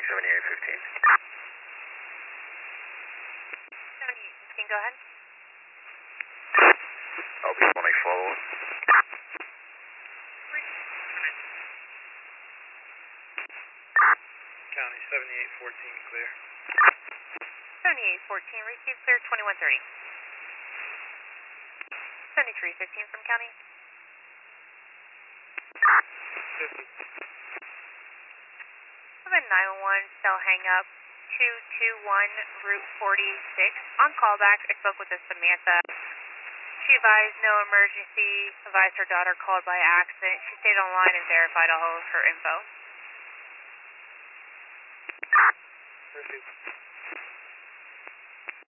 County 7815. 7815, go ahead. LB 20 follow. County 7814, clear. 7814, receive clear 2130. 7315 from County. 50. 911, cell hang up, 221 Route 46. On callback, I spoke with Samantha. She advised no emergency, advised her daughter called by accident. She stayed online and verified all of her info. Received.